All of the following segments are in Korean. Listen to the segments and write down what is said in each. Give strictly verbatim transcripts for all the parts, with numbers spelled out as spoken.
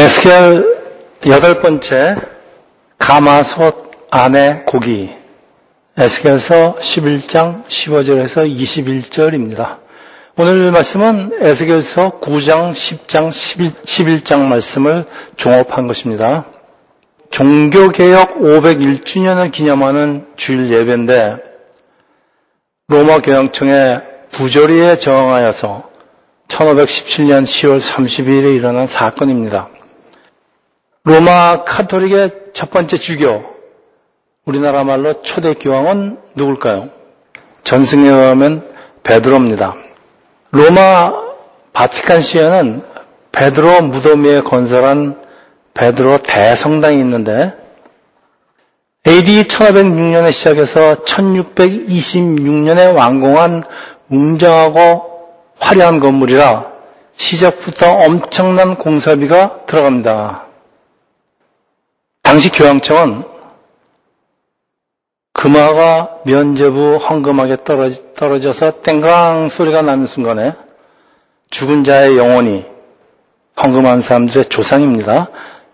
에스겔 여덟 번째 가마솥 안의 고기, 에스겔서 십일 장 십오 절에서 이십일 절입니다. 오늘 말씀은 에스겔서 구 장, 십 장, 십일 장 말씀을 종합한 것입니다. 종교개혁 오백일 주년을 기념하는 주일 예배인데 로마 교황청의 부조리에 저항하여서 천오백십칠 년 시월 삼십일일에 일어난 사건입니다. 로마 카톨릭의 첫 번째 주교, 우리나라 말로 초대 교황은 누굴까요? 전승에 의하면 베드로입니다. 로마 바티칸시에는 베드로 무덤 위에 건설한 베드로 대성당이 있는데 에이디 천오백육 년에 시작해서 천육백이십육 년에 완공한 웅장하고 화려한 건물이라 시작부터 엄청난 공사비가 들어갑니다. 당시 교황청은 금화가 면죄부 헌금하게 떨어져서 땡강 소리가 나는 순간에 죽은 자의 영혼이 헌금한 사람들의 조상입니다.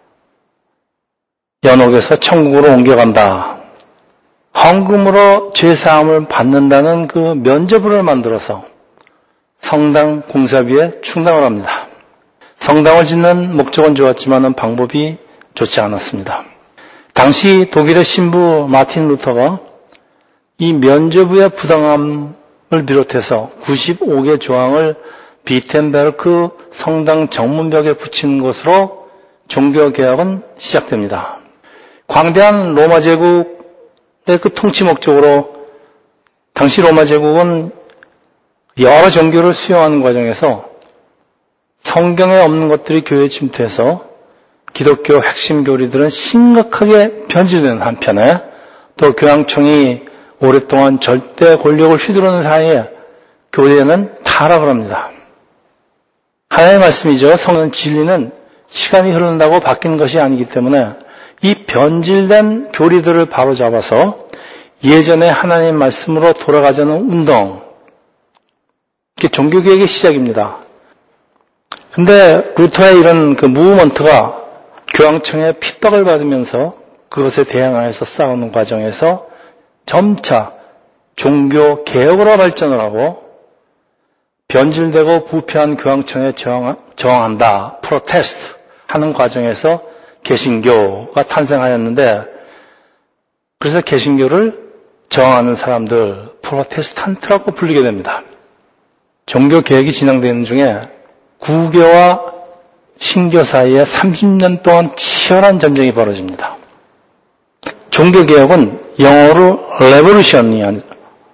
연옥에서 천국으로 옮겨간다. 헌금으로 죄사함을 받는다는 그 면죄부를 만들어서 성당 공사비에 충당을 합니다. 성당을 짓는 목적은 좋았지만 방법이 좋지 않았습니다. 당시 독일의 신부 마틴 루터가 이 면죄부의 부당함을 비롯해서 구십오 개 조항을 비텐베르크 성당 정문벽에 붙이는 것으로 종교개혁은 시작됩니다. 광대한 로마 제국의 그 통치 목적으로 당시 로마 제국은 여러 종교를 수용하는 과정에서 성경에 없는 것들이 교회에 침투해서 기독교 핵심 교리들은 심각하게 변질되는 한편에 또 교황청이 오랫동안 절대 권력을 휘두르는 사이에 교회는 타락을 합니다. 하나님의 말씀이죠. 성경 진리는 시간이 흐른다고 바뀌는 것이 아니기 때문에 이 변질된 교리들을 바로잡아서 예전의 하나님의 말씀으로 돌아가자는 운동, 이게 종교개혁의 시작입니다. 근데 루터의 이런 그 무브먼트가 교황청의 핍박을 받으면서 그것에 대항하여서 싸우는 과정에서 점차 종교개혁으로 발전을 하고 변질되고 부패한 교황청에 저항, 저항한다, 프로테스트 하는 과정에서 개신교가 탄생하였는데 그래서 개신교를 저항하는 사람들, 프로테스탄트라고 불리게 됩니다. 종교개혁이 진행되는 중에 구교와 신교 사이에 삼십 년 동안 치열한 전쟁이 벌어집니다. 종교개혁은 영어로 레보루션이 아니라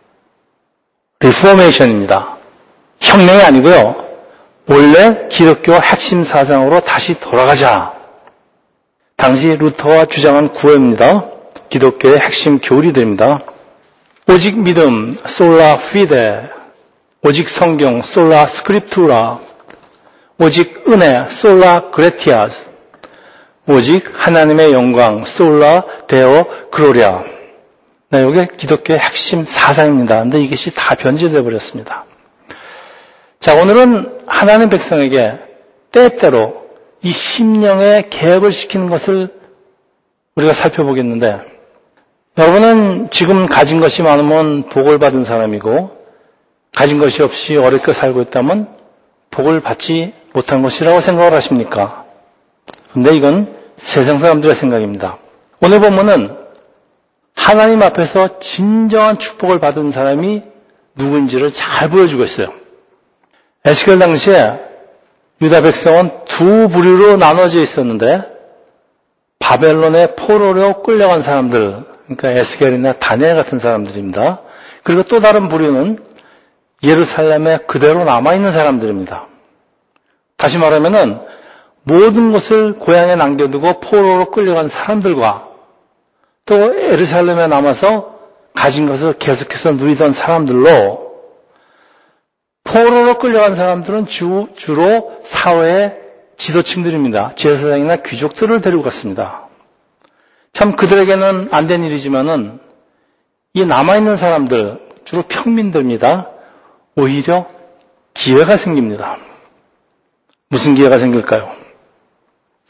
리포메이션입니다. 혁명이 아니고요. 원래 기독교 핵심 사상으로 다시 돌아가자. 당시 루터가 주장한 구호입니다. 기독교의 핵심 교리들입니다. 오직 믿음, 솔라 피데, 오직 성경, 솔라 스크립투라, 오직 은혜, 솔라 그레티아스, 오직 하나님의 영광, 솔라 데오 글로리아. 네, 이게 기독교의 핵심 사상입니다. 그런데 이것이 다 변질되어 버렸습니다. 자, 오늘은 하나님 백성에게 때때로 이 심령의 개혁을 시키는 것을 우리가 살펴보겠는데, 여러분은 지금 가진 것이 많으면 복을 받은 사람이고 가진 것이 없이 어렵게 살고 있다면 복을 받지 못한 것이라고 생각을 하십니까? 그런데 이건 세상 사람들의 생각입니다. 오늘 본문은 하나님 앞에서 진정한 축복을 받은 사람이 누구인지를 잘 보여주고 있어요. 에스겔 당시에 유다 백성은 두 부류로 나눠져 있었는데 바벨론의 포로로 끌려간 사람들, 그러니까 에스겔이나 다니엘 같은 사람들입니다. 그리고 또 다른 부류는 예루살렘에 그대로 남아있는 사람들입니다. 다시 말하면은 모든 것을 고향에 남겨두고 포로로 끌려간 사람들과 또 예루살렘에 남아서 가진 것을 계속해서 누리던 사람들로, 포로로 끌려간 사람들은 주, 주로 사회의 지도층들입니다. 제사장이나 귀족들을 데리고 갔습니다. 참 그들에게는 안 된 일이지만은 이 남아있는 사람들, 주로 평민들입니다. 오히려 기회가 생깁니다. 무슨 기회가 생길까요?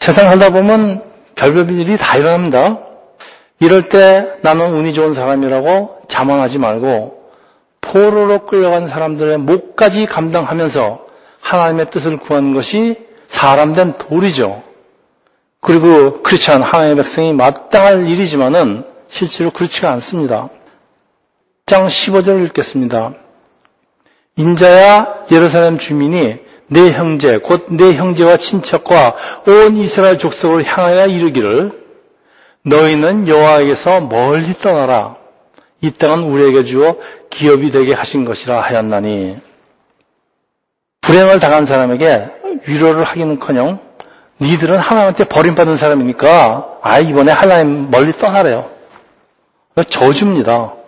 세상 살다 보면 별별 일이 다 일어납니다. 이럴 때 나는 운이 좋은 사람이라고 자만하지 말고 포로로 끌려간 사람들의 몫까지 감당하면서 하나님의 뜻을 구하는 것이 사람된 도리죠. 그리고 그렇지 않은 하나님의 백성이 마땅할 일이지만은 실제로 그렇지가 않습니다. 일 장 십오 절을 읽겠습니다. 인자야 예루살렘 주민이 내 형제 곧 내 형제와 친척과 온 이스라엘 족속을 향하여 이르기를 너희는 여호와에게서 멀리 떠나라. 이 땅은 우리에게 주어 기업이 되게 하신 것이라 하였나니. 불행을 당한 사람에게 위로를 하기는커녕 니들은 하나님한테 버림받은 사람이니까 아 이번에 하나님 멀리 떠나래요. 저주입니다.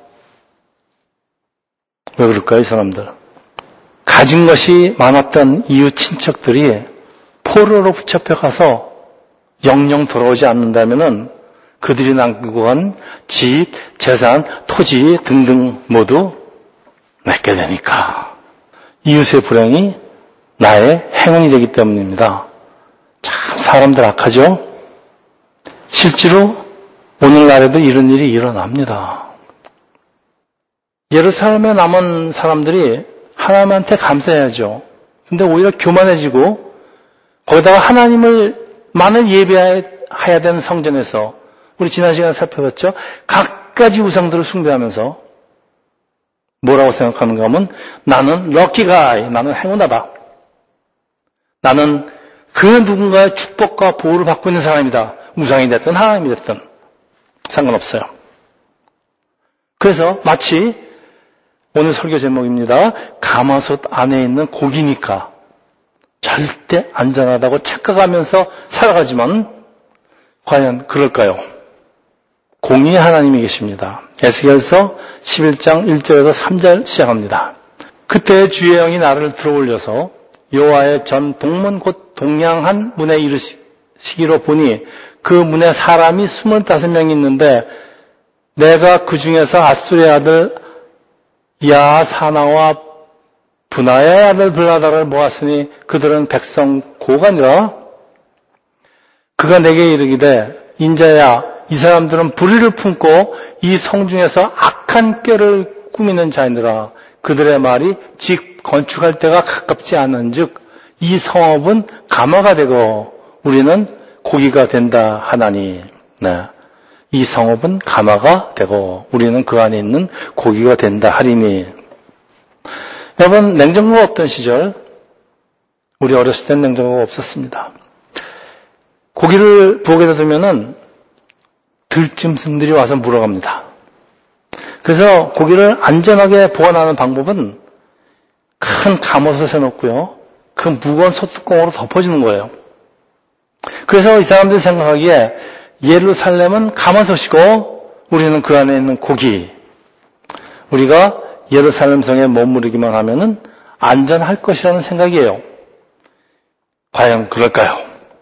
왜 그럴까요, 이 사람들? 가진 것이 많았던 이웃 친척들이 포로로 붙잡혀가서 영영 돌아오지 않는다면은 그들이 남기고 간 집, 재산, 토지 등등 모두 맺게 되니까 이웃의 불행이 나의 행운이 되기 때문입니다. 참 사람들 악하죠? 실제로 오늘날에도 이런 일이 일어납니다. 예루살렘에 남은 사람들이 하나님한테 감사해야죠. 근데 오히려 교만해지고 거기다가 하나님을 만을 예배해야 되는 성전에서 우리 지난 시간에 살펴봤죠. 각가지 우상들을 숭배하면서 뭐라고 생각하는가 하면 나는 럭키가이, 나는 행운하다. 나는 그 누군가의 축복과 보호를 받고 있는 사람이다. 우상이 됐든 하나님이 됐든 상관없어요. 그래서 마치 오늘 설교 제목입니다. 가마솥 안에 있는 고기니까 절대 안전하다고 착각하면서 살아가지만 과연 그럴까요? 공의의 하나님이 계십니다. 에스겔서 십일 장 일 절에서 삼 절 시작합니다. 그때 주의 영이 나를 들어올려서 여호와의 전 동문 곧 동양한 문에 이르시기로 보니 그 문에 사람이 스물다섯 명이 있는데 내가 그 중에서 아수르의 아들 야사나와 분하의 아들 블라다를 모았으니 그들은 백성 고관이라. 그가 내게 이르기되 인자야 이 사람들은 불의를 품고 이 성중에서 악한 꾀를 꾸미는 자이니라. 그들의 말이 직 건축할 때가 가깝지 않은즉 이 성읍은 가마가 되고 우리는 고기가 된다 하나니. 네. 이 성읍은 가마가 되고 우리는 그 안에 있는 고기가 된다 하리니. 여러분, 냉장고가 없던 시절 우리 어렸을 땐 냉장고가 없었습니다. 고기를 부엌에다 두면은 들짐승들이 와서 물어갑니다. 그래서 고기를 안전하게 보관하는 방법은 큰 가마솥에 넣고요. 그 무거운 솥뚜껑으로 덮어주는 거예요. 그래서 이 사람들이 생각하기에 예루살렘은 가마솥이고 우리는 그 안에 있는 고기. 우리가 예루살렘 성에 머무르기만 하면은 안전할 것이라는 생각이에요. 과연 그럴까요?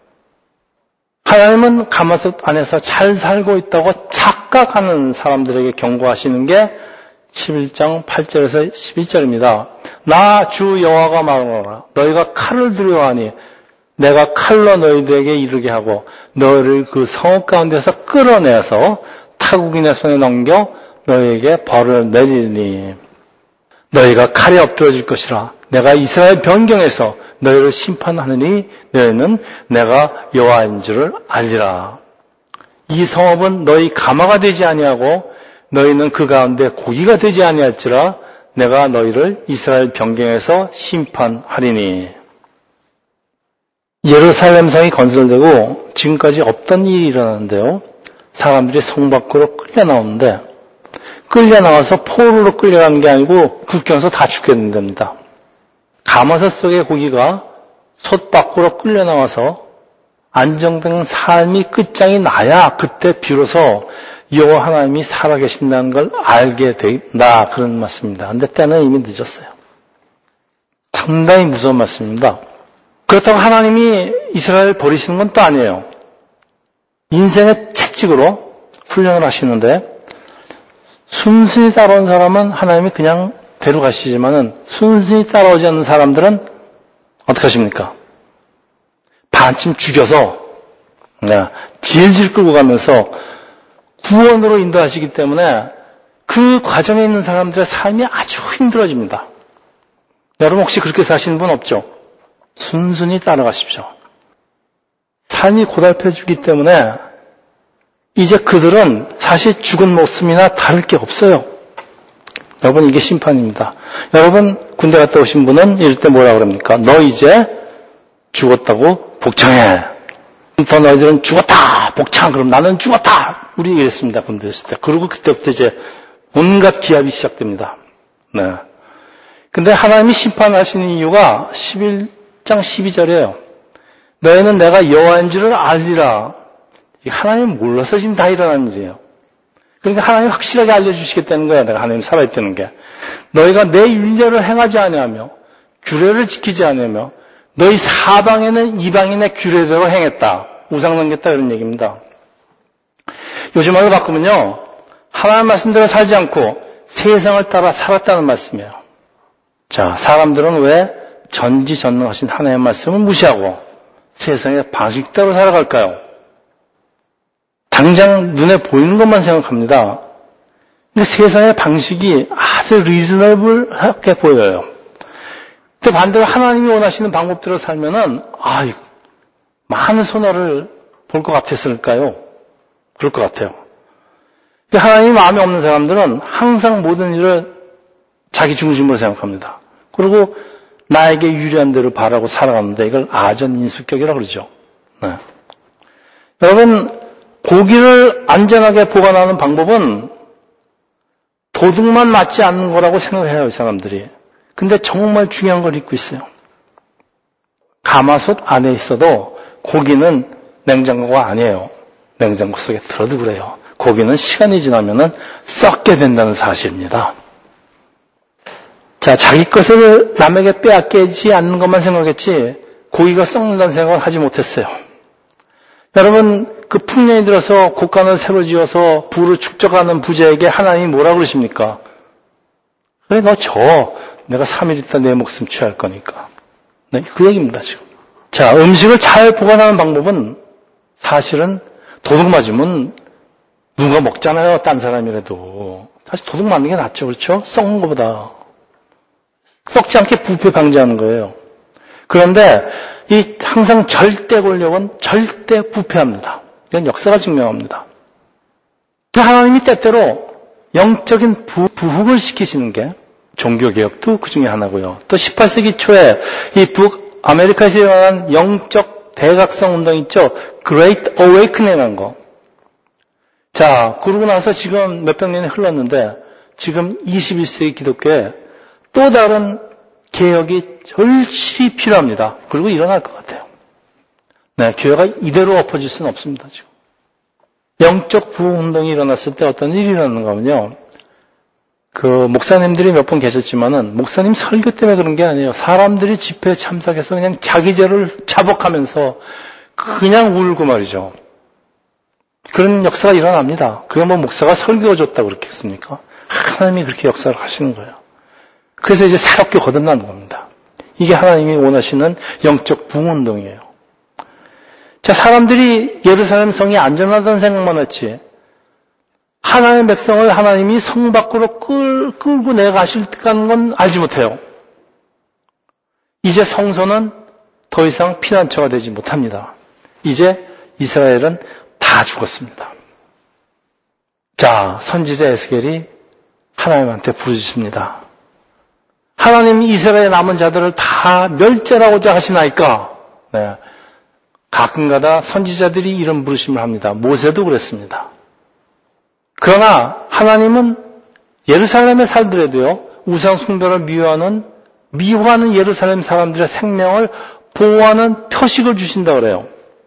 하나님은 가마솥 안에서 잘 살고 있다고 착각하는 사람들에게 경고하시는 게 십일 장 팔 절에서 십일 절입니다. 나 주 여호와가 말하노라. 너희가 칼을 두려워하니 내가 칼로 너희들에게 이르게 하고 너희를 그 성읍 가운데서 끌어내서 타국인의 손에 넘겨 너희에게 벌을 내리니 너희가 칼에 엎드러질 것이라. 내가 이스라엘 변경에서 너희를 심판하느니 너희는 내가 여호와인 줄을 알리라. 이 성읍은 너희 가마가 되지 아니하고 너희는 그 가운데 고기가 되지 아니할지라. 내가 너희를 이스라엘 변경에서 심판하리니. 예루살렘 성이 건설되고 지금까지 없던 일이 일어나는데요. 사람들이 성 밖으로 끌려 나오는데 끌려 나와서 포로로 끌려가는 게 아니고 국경에서 다 죽게 된답니다. 가마솥 속의 고기가 솥 밖으로 끌려 나와서 안정된 삶이 끝장이 나야 그때 비로소 여호와 하나님이 살아계신다는 걸 알게 된다, 그런 말씀입니다. 근데 때는 이미 늦었어요. 상당히 무서운 말씀입니다. 그렇다고 하나님이 이스라엘 버리시는 건 또 아니에요. 인생의 채찍으로 훈련을 하시는데 순순히 따라온 사람은 하나님이 그냥 데려가시지만은 순순히 따라오지 않는 사람들은 어떻게 하십니까? 반쯤 죽여서 네, 질질 끌고 가면서 구원으로 인도하시기 때문에 그 과정에 있는 사람들의 삶이 아주 힘들어집니다. 여러분 혹시 그렇게 사시는 분 없죠? 순순히 따라가십시오. 삶이 고달퍼지기 때문에 이제 그들은 사실 죽은 목숨이나 다를 게 없어요. 여러분 이게 심판입니다. 여러분 군대 갔다 오신 분은 이럴 때 뭐라 그럽니까? 너 이제 죽었다고 복창해. 더 너희들은 죽었다 복창. 그럼 나는 죽었다. 우리 이랬습니다. 군대 있을 때. 그리고 그때부터 이제 온갖 기합이 시작됩니다. 네. 근데 하나님이 심판하시는 이유가 십일 장 십이 절이에요. 너희는 내가 여호와인 줄을 알리라. 하나님을 몰라서 지금 다 일어나는 일이에요. 그러니까 하나님이 확실하게 알려주시겠다는 거야. 내가 하나님이 살아있다는 게. 너희가 내 율례를 행하지 아니하며 규례를 지키지 아니하며 너희 사방에는 이방인의 규례대로 행했다. 우상 넘겼다 이런 얘기입니다. 요즘 말로 바꾸면요. 하나님 말씀대로 살지 않고 세상을 따라 살았다는 말씀이에요. 자, 사람들은 왜 전지전능하신 하나님의 말씀을 무시하고 세상의 방식대로 살아갈까요? 당장 눈에 보이는 것만 생각합니다. 근데 세상의 방식이 아주 리즈너블하게 보여요. 근데 반대로 하나님이 원하시는 방법대로 살면은 아, 많은 손해를 볼 것 같았을까요? 그럴 것 같아요. 근데 하나님이 마음에 없는 사람들은 항상 모든 일을 자기 중심으로 생각합니다. 그리고 나에게 유리한 대로 바라고 살아가는데 이걸 아전인수격이라고 그러죠. 네. 여러분 고기를 안전하게 보관하는 방법은 도둑만 맞지 않는 거라고 생각해요, 이 사람들이. 근데 정말 중요한 걸 잊고 있어요. 가마솥 안에 있어도 고기는 냉장고가 아니에요. 냉장고 속에 들어도 그래요. 고기는 시간이 지나면은 썩게 된다는 사실입니다. 자, 자기 것을 남에게 빼앗기지 않는 것만 생각했지 고기가 썩는다는 생각을 하지 못했어요. 여러분, 그 풍년이 들어서 곡간을 새로 지어서 부를 축적하는 부자에게 하나님이 뭐라 그러십니까? 그래, 너 줘. 내가 삼 일 있다 내 목숨 취할 거니까. 네, 그 얘기입니다, 지금. 자, 음식을 잘 보관하는 방법은 사실은 도둑 맞으면 누가 먹잖아요, 딴 사람이라도. 사실 도둑 맞는 게 낫죠, 그렇죠? 썩는 것보다. 썩지 않게 부패 방지하는 거예요. 그런데 이 항상 절대 권력은 절대 부패합니다. 이건 역사가 증명합니다. 하나님이 때때로 영적인 부, 부흥을 시키시는 게 종교개혁도 그 중에 하나고요. 또 십팔 세기 초에 이 북아메리카에서 일어난 영적 대각성 운동 있죠. Great Awakening이라는 거. 자, 그러고 나서 지금 몇백 년이 흘렀는데 지금 이십일 세기 기독교에 또 다른 개혁이 절실히 필요합니다. 그리고 일어날 것 같아요. 네, 교회가 이대로 엎어질 수는 없습니다, 지금. 영적 부흥운동이 일어났을 때 어떤 일이 일어나는가 하면요. 그, 목사님들이 몇 분 계셨지만은, 목사님 설교 때문에 그런 게 아니에요. 사람들이 집회에 참석해서 그냥 자기 죄를 자복하면서 그냥 울고 말이죠. 그런 역사가 일어납니다. 그게 뭐 목사가 설교해줬다고 그렇겠습니까? 하나님이 그렇게 역사를 하시는 거예요. 그래서 이제 새롭게 거듭나는 겁니다. 이게 하나님이 원하시는 영적 부흥운동이에요. 자, 사람들이 예루살렘 성이 안전하다는 생각만 했지, 하나님의 백성을 하나님이 성 밖으로 끌, 끌고 내가실 건 알지 못해요. 이제 성소는 더 이상 피난처가 되지 못합니다. 이제 이스라엘은 다 죽었습니다. 자, 선지자 에스겔이 하나님한테 부르짖습니다. 하나님이 이스라엘 남은 자들을 다 멸절하고자 하시나이까? 네. 가끔가다 선지자들이 이런 부르심을 합니다. 모세도 그랬습니다. 그러나 하나님은 예루살렘에 살더라도요, 우상 숭배를 미워하는, 미워하는 예루살렘 사람들의 생명을 보호하는 표식을 주신다 그래요.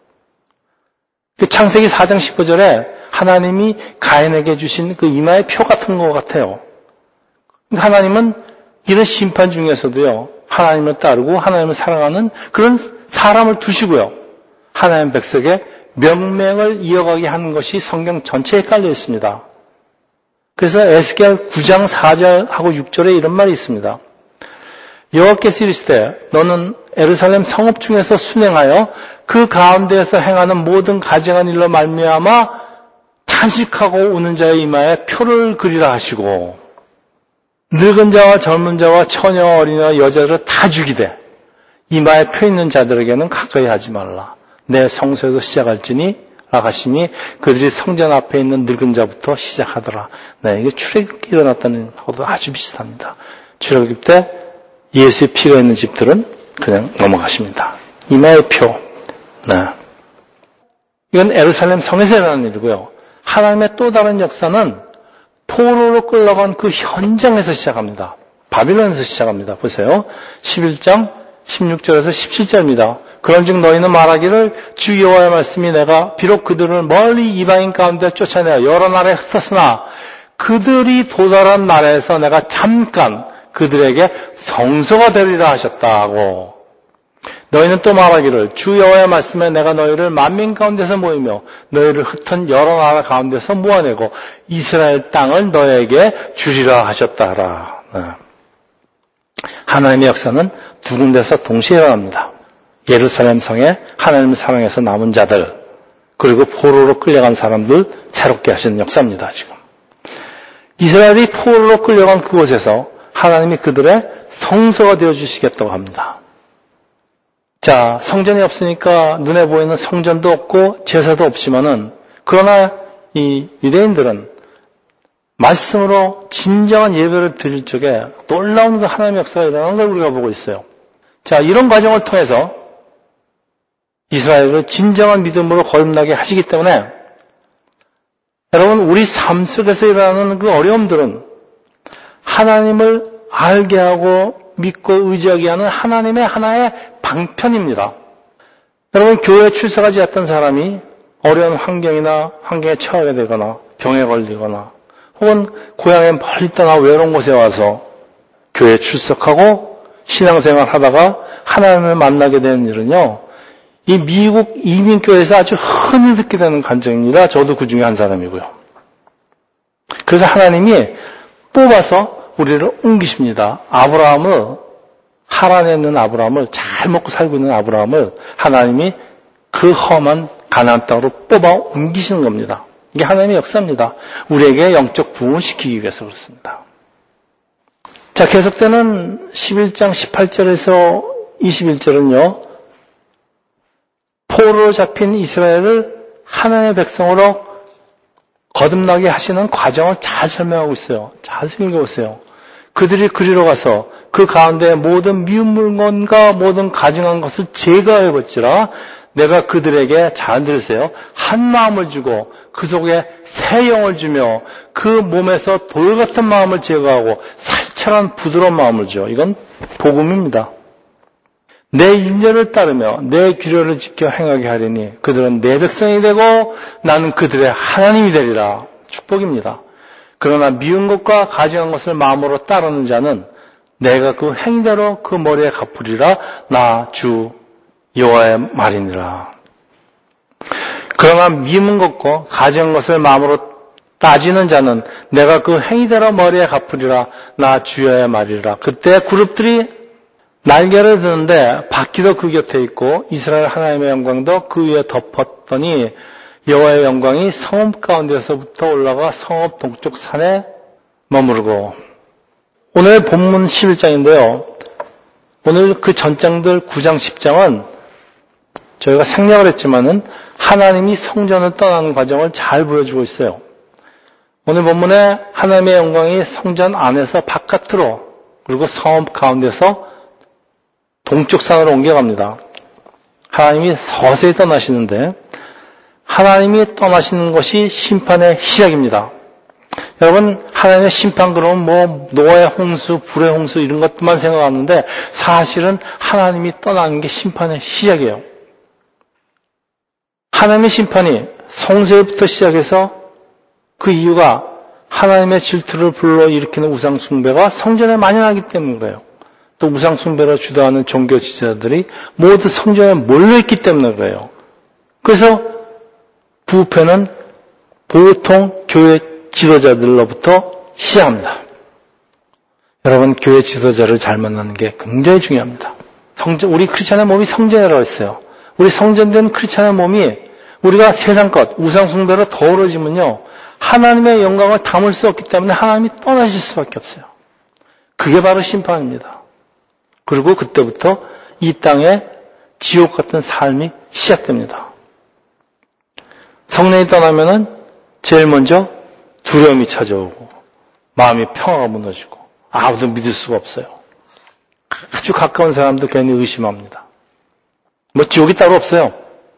창세기 사 장 십오 절에 하나님이 가인에게 주신 그 이마의 표 같은 것 같아요. 하나님은 이런 심판 중에서도요, 하나님을 따르고 하나님을 사랑하는 그런 사람을 두시고요, 하나님 백성의 명맥을 이어가게 하는 것이 성경 전체에 깔려 있습니다. 그래서 에스겔 구 장 사 절하고 육 절에 이런 말이 있습니다. 여호와께서 이르시되 너는 예루살렘 성읍 중에서 순행하여 그 가운데에서 행하는 모든 가증한 일로 말미암아 탄식하고 우는 자의 이마에 표를 그리라 하시고 늙은 자와 젊은 자와 처녀 어린이와 여자를 다 죽이되 이마에 표 있는 자들에게는 가까이 하지 말라. 내 성소에서 시작할지니 라하시니 그들이 성전 앞에 있는 늙은 자부터 시작하더라. 네, 이게 출애굽기 일어났다는 것도 아주 비슷합니다. 출애굽기 때 예수의 피가 있는 집들은 그냥 넘어가십니다. 이마의 표. 네. 이건 예루살렘 성에서 일어나는 일이고요. 하나님의 또 다른 역사는 포로로 끌려간 그 현장에서 시작합니다. 바빌론에서 시작합니다. 보세요. 십일 장 십육 절에서 십칠 절입니다. 그런즉 너희는 말하기를 주 여호와의 말씀이 내가 비록 그들을 멀리 이방인 가운데 쫓아내어 여러 나라에 흩었으나 그들이 도달한 나라에서 내가 잠깐 그들에게 성소가 되리라 하셨다고. 너희는 또 말하기를 주 여호와의 말씀에 내가 너희를 만민 가운데서 모이며 너희를 흩은 여러 나라 가운데서 모아내고 이스라엘 땅을 너희에게 주리라 하셨다라. 네. 하나님의 역사는 두 군데서 동시에 일어납니다. 예루살렘 성에 하나님을 사랑해서 남은 자들, 그리고 포로로 끌려간 사람들 새롭게 하시는 역사입니다. 지금 이스라엘이 포로로 끌려간 그곳에서 하나님이 그들의 성소가 되어주시겠다고 합니다. 자, 성전이 없으니까 눈에 보이는 성전도 없고 제사도 없지만은, 그러나 이 유대인들은 말씀으로 진정한 예배를 드릴 적에 놀라운 그 하나님의 역사가 일어나는 걸 우리가 보고 있어요. 자, 이런 과정을 통해서 이스라엘을 진정한 믿음으로 거듭나게 하시기 때문에 여러분, 우리 삶 속에서 일어나는 그 어려움들은 하나님을 알게 하고 믿고 의지하게 하는 하나님의 하나의 방편입니다. 여러분, 교회에 출석하지 않던 사람이 어려운 환경이나 환경에 처하게 되거나 병에 걸리거나 혹은 고향에 멀리 떠나 외로운 곳에 와서 교회에 출석하고 신앙생활 하다가 하나님을 만나게 되는 일은요, 이 미국 이민교회에서 아주 흔히 듣게 되는 간증입니다. 저도 그 중에 한 사람이고요. 그래서 하나님이 뽑아서 우리를 옮기십니다. 아브라함을, 하란에 있는 아브라함을, 잘 먹고 살고 있는 아브라함을 하나님이 그 험한 가나안 땅으로 뽑아 옮기시는 겁니다. 이게 하나님의 역사입니다. 우리에게 영적 부흥을 시키기 위해서 그렇습니다. 자, 계속되는 십일 장 십팔 절에서 이십일 절은요, 포로로 잡힌 이스라엘을 하나님의 백성으로 거듭나게 하시는 과정을 잘 설명하고 있어요. 잘 읽어보세요. 그들이 그리로 가서 그 가운데 모든 미운 물건과 모든 가증한 것을 제거해버리라. 내가 그들에게, 잘 들으세요, 한 마음을 주고 그 속에 새 영을 주며 그 몸에서 돌 같은 마음을 제거하고 살처럼 부드러운 마음을 줘. 이건 복음입니다. 내 인절을 따르며 내 규례를 지켜 행하게 하리니 그들은 내 백성이 되고 나는 그들의 하나님이 되리라. 축복입니다. 그러나 미운 것과 가증한 것을 마음으로 따르는 자는 내가 그 행대로 그 머리에 갚으리라. 나 주 여호와의 말이니라. 그러나 미운 것과 가증한 것을 마음으로 따지는 자는 내가 그 행위대로 머리에 갚으리라. 나 주여의 말이라. 그때 그룹들이 날개를 드는데 바퀴도 그 곁에 있고 이스라엘 하나님의 영광도 그 위에 덮었더니 여호와의 영광이 성읍 가운데서부터 올라가 성읍 동쪽 산에 머무르고. 오늘 본문 십일 장인데요. 오늘 그 전장들 구 장, 십 장은 저희가 생략을 했지만은 하나님이 성전을 떠나는 과정을 잘 보여주고 있어요. 오늘 본문에 하나님의 영광이 성전 안에서 바깥으로, 그리고 성읍 가운데서 동쪽 산으로 옮겨갑니다. 하나님이 서서히 떠나시는데, 하나님이 떠나시는 것이 심판의 시작입니다. 여러분, 하나님의 심판 그러면 뭐 노아의 홍수, 불의 홍수 이런 것만 생각하는데 사실은 하나님이 떠나는 게 심판의 시작이에요. 하나님의 심판이 성세부터 시작해서 그 이유가 하나님의 질투를 불러일으키는 우상 숭배가 성전에 만연하기 때문인 거예요. 또 우상 숭배를 주도하는 종교 지도자들이 모두 성전에 몰려있기 때문에 그래요. 그래서 부패는 보통 교회 지도자들로부터 시작합니다. 여러분, 교회 지도자를 잘 만나는 게 굉장히 중요합니다. 성전, 우리 크리스천의 몸이 성전이라고 했어요. 우리 성전된 크리스찬의 몸이 우리가 세상 것, 우상 숭배로 더러워지면요, 하나님의 영광을 담을 수 없기 때문에 하나님이 떠나실 수밖에 없어요. 그게 바로 심판입니다. 그리고 그때부터 이 땅에 지옥 같은 삶이 시작됩니다. 성령이 떠나면은 제일 먼저 두려움이 찾아오고 마음이 평화가 무너지고 아무도 믿을 수가 없어요. 아주 가까운 사람도 괜히 의심합니다. 뭐 지옥이 따로 없어요.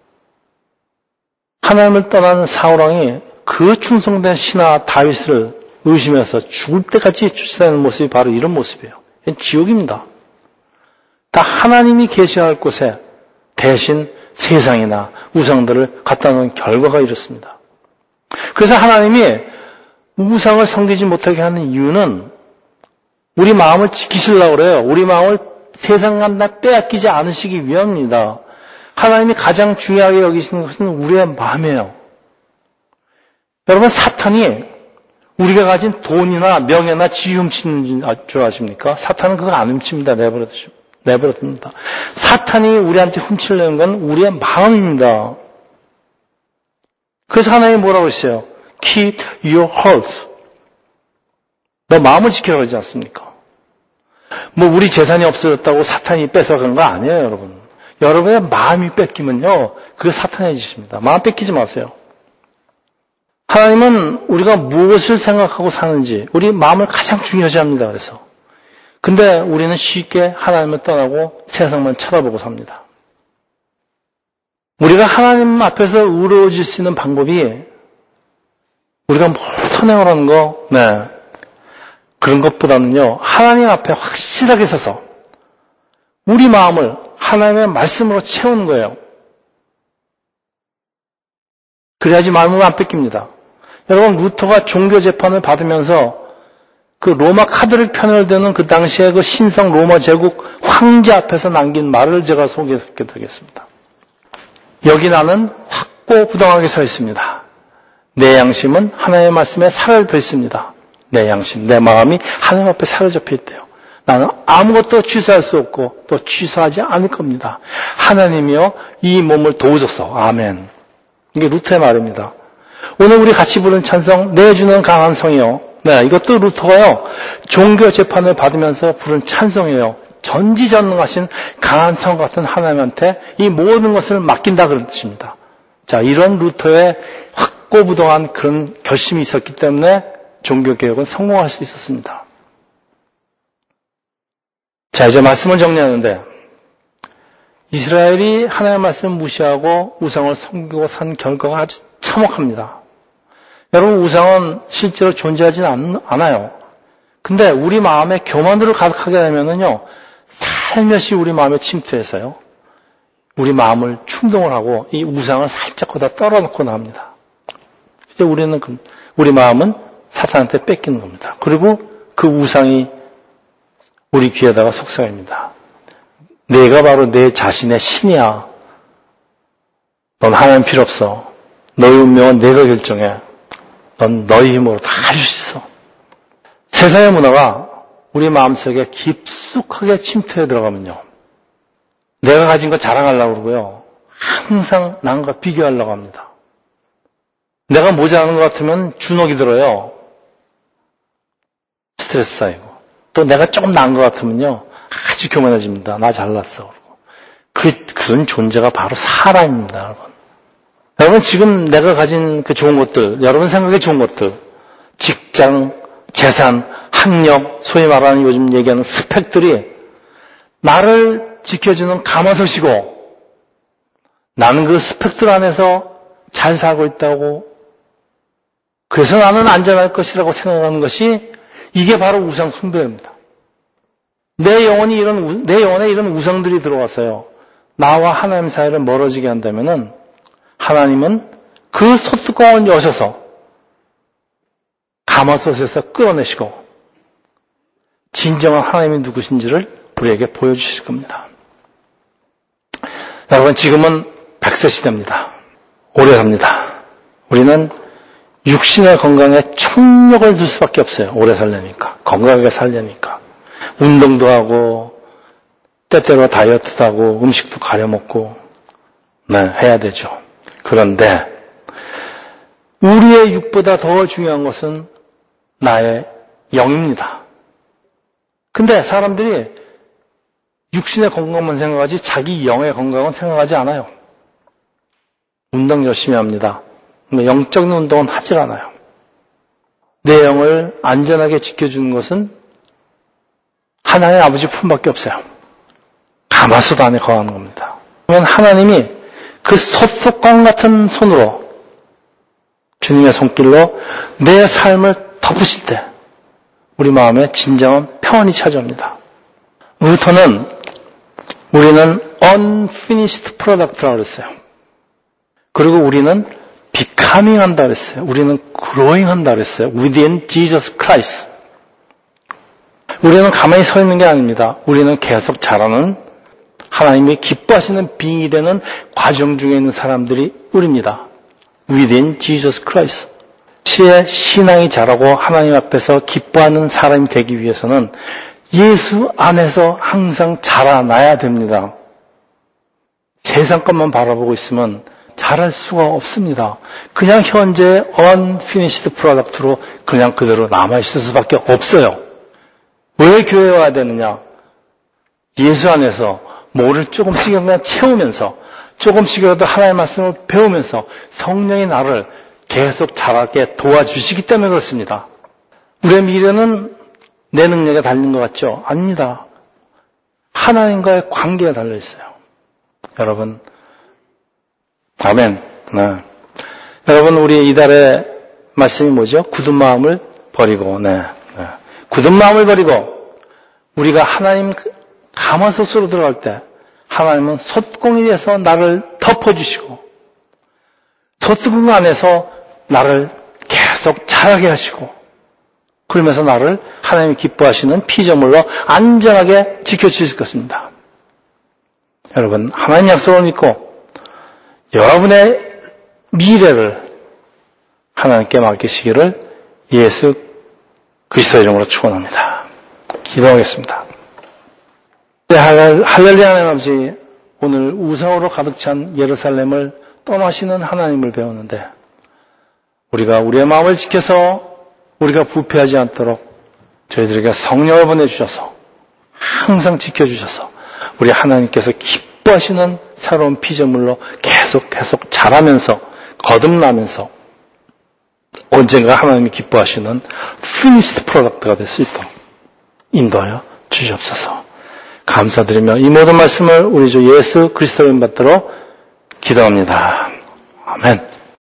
하나님을 떠나는 사울왕이 그 충성된 신하 다윗을 의심해서 죽을 때까지 쫓아다니는 모습이 바로 이런 모습이에요. 이건 지옥입니다. 다 하나님이 계셔야 할 곳에 대신 세상이나 우상들을 갖다 놓은 결과가 이렇습니다. 그래서 하나님이 우상을 섬기지 못하게 하는 이유는 우리 마음을 지키시려고 그래요. 우리 마음을 세상과 빼앗기지 않으시기 위함입니다. 하나님이 가장 중요하게 여기시는 것은 우리의 마음이에요. 여러분, 사탄이 우리가 가진 돈이나 명예나 지위 훔치는 줄 아십니까? 사탄은 그거 안 훔칩니다. 내버려둡니다. 사탄이 우리한테 훔치려는 건 우리의 마음입니다. 그래서 하나님이 뭐라고 했어요? Keep your heart. 너 마음을 지키라고 하지 않습니까? 뭐 우리 재산이 없어졌다고 사탄이 뺏어간 거 아니에요, 여러분. 여러분의 마음이 뺏기면요, 그게 사탄의 짓입니다. 마음 뺏기지 마세요. 하나님은 우리가 무엇을 생각하고 사는지 우리 마음을 가장 중요시 합니다. 그래서 근데 우리는 쉽게 하나님을 떠나고 세상만 쳐다보고 삽니다. 우리가 하나님 앞에서 의로워질 수 있는 방법이 우리가 뭘 선행하라는 거, 네, 그런 것보다는요, 하나님 앞에 확실하게 서서 우리 마음을 하나님의 말씀으로 채우는 거예요. 그래야지 마음을 안 뺏깁니다. 여러분, 루터가 종교 재판을 받으면서 그 로마 카톨릭 편을 드는 그 당시에 그 신성 로마 제국 황제 앞에서 남긴 말을 제가 소개해드리겠습니다. 여기 나는 확고부동하게 서 있습니다. 내 양심은 하나님의 말씀에 살을 뱉습니다. 내 양심, 내 마음이 하나님 앞에 사로잡혀 있대요. 나는 아무것도 취소할 수 없고 또 취소하지 않을 겁니다. 하나님이여 이 몸을 도우소서. 아멘. 이게 루터의 말입니다. 오늘 우리 같이 부른 찬송 내주는 강한 성이요. 네, 이것도 루터가요, 종교 재판을 받으면서 부른 찬송이에요. 전지전능하신 강한 성 같은 하나님한테 이 모든 것을 맡긴다 그런 뜻입니다. 자, 이런 루터의 확고부동한 그런 결심이 있었기 때문에 종교개혁은 성공할 수 있었습니다. 자, 이제 말씀을 정리하는데, 이스라엘이 하나님의 말씀을 무시하고 우상을 섬기고 산 결과가 아주 참혹합니다. 여러분, 우상은 실제로 존재하지는 않아요. 근데 우리 마음에 교만으로 가득하게 되면은요, 살며시 우리 마음에 침투해서요, 우리 마음을 충동을 하고 이 우상을 살짝 거다 떨어놓고 나옵니다. 이제 우리는 그, 우리 마음은 사탄한테 뺏기는 겁니다. 그리고 그 우상이 우리 귀에다가 속삭입니다. 내가 바로 내 자신의 신이야. 넌 하나님 필요 없어. 너의 운명은 내가 결정해. 넌 너의 힘으로 다 할 수 있어. 세상의 문화가 우리 마음속에 깊숙하게 침투해 들어가면요, 내가 가진 거 자랑하려고 그러고요, 항상 남과 비교하려고 합니다. 내가 모자라는 것 같으면 주눅이 들어요. 스트레스 쌓이고. 또 내가 조금 나은 것 같으면요, 아주 교만해집니다. 나 잘났어. 그, 그런 존재가 바로 사람입니다, 여러분. 여러분, 지금 내가 가진 그 좋은 것들, 여러분 생각에 좋은 것들, 직장, 재산, 학력, 소위 말하는 요즘 얘기하는 스펙들이 나를 지켜주는 가마솥이고, 나는 그 스펙들 안에서 잘 살고 있다고, 그래서 나는 안전할 것이라고 생각하는 것이, 이게 바로 우상 숭배입니다. 내 영혼이 이런, 내 영혼에 이런 우상들이 들어와서요, 나와 하나님 사이를 멀어지게 한다면은, 하나님은 그 소뚜껑을 여셔서 가마솥에서 끌어내시고 진정한 하나님이 누구신지를 우리에게 보여주실 겁니다. 여러분, 지금은 백 세 시대입니다. 오래 삽니다. 우리는 육신의 건강에 총력을 둘 수밖에 없어요. 오래 살려니까. 건강하게 살려니까. 운동도 하고 때때로 다이어트도 하고 음식도 가려 먹고 네, 해야 되죠. 그런데 우리의 육보다 더 중요한 것은 나의 영입니다. 근데 사람들이 육신의 건강만 생각하지 자기 영의 건강은 생각하지 않아요. 운동 열심히 합니다. 영적인 운동은 하질 않아요. 내 영을 안전하게 지켜주는 것은 하나님의 아버지 품밖에 없어요. 가마솥 안에 거하는 겁니다. 그러면 하나님이 그 솥속광 같은 손으로 주님의 손길로 내 삶을 덮으실 때 우리 마음에 진정한 평안이 찾아옵니다. 루터는 우리는 unfinished product라고 그랬어요. 그리고 우리는 becoming 한다 그랬어요. 우리는 growing 한다 그랬어요. within Jesus Christ. 우리는 가만히 서 있는 게 아닙니다. 우리는 계속 자라는 하나님이 기뻐하시는 빙이 되는 과정 중에 있는 사람들이 우리입니다. within Jesus Christ. 시의 신앙이 자라고 하나님 앞에서 기뻐하는 사람이 되기 위해서는 예수 안에서 항상 자라나야 됩니다. 세상 것만 바라보고 있으면 잘할 수가 없습니다. 그냥 현재 unfinished product로 그냥 그대로 남아있을 수밖에 없어요. 왜 교회에 와야 되느냐? 예수 안에서 뭐를 조금씩 그냥 채우면서 조금씩이라도 하나님의 말씀을 배우면서 성령이 나를 계속 자라게 도와주시기 때문에 그렇습니다. 우리의 미래는 내 능력에 달린 것 같죠? 아닙니다. 하나님과의 관계가 달려있어요. 여러분, 아멘. 네. 여러분, 우리 이달의 말씀이 뭐죠? 굳은 마음을 버리고, 네. 네. 굳은 마음을 버리고, 우리가 하나님 가마솥으로 들어갈 때, 하나님은 솥공이 돼서 나를 덮어주시고, 솥공 안에서 나를 계속 자라게 하시고, 그러면서 나를 하나님이 기뻐하시는 피조물로 안전하게 지켜주실 것입니다. 여러분, 하나님 약속을 믿고, 여러분의 미래를 하나님께 맡기시기를 예수 그리스도 이름으로 축원합니다. 기도하겠습니다. 할렐루야 하나님 아버지, 오늘 우상으로 가득 찬 예루살렘을 떠나시는 하나님을 배우는데 우리가 우리의 마음을 지켜서 우리가 부패하지 않도록 저희들에게 성령을 보내주셔서 항상 지켜주셔서 우리 하나님께서 기뻐하시는 새로운 피조물로 계속 계속 자라면서 거듭나면서 언젠가 하나님이 기뻐하시는 finished product가 될 수 있도록 인도하여 주시옵소서. 감사드리며 이 모든 말씀을 우리 주 예수 그리스도의 이름 받들어 기도합니다. 아멘.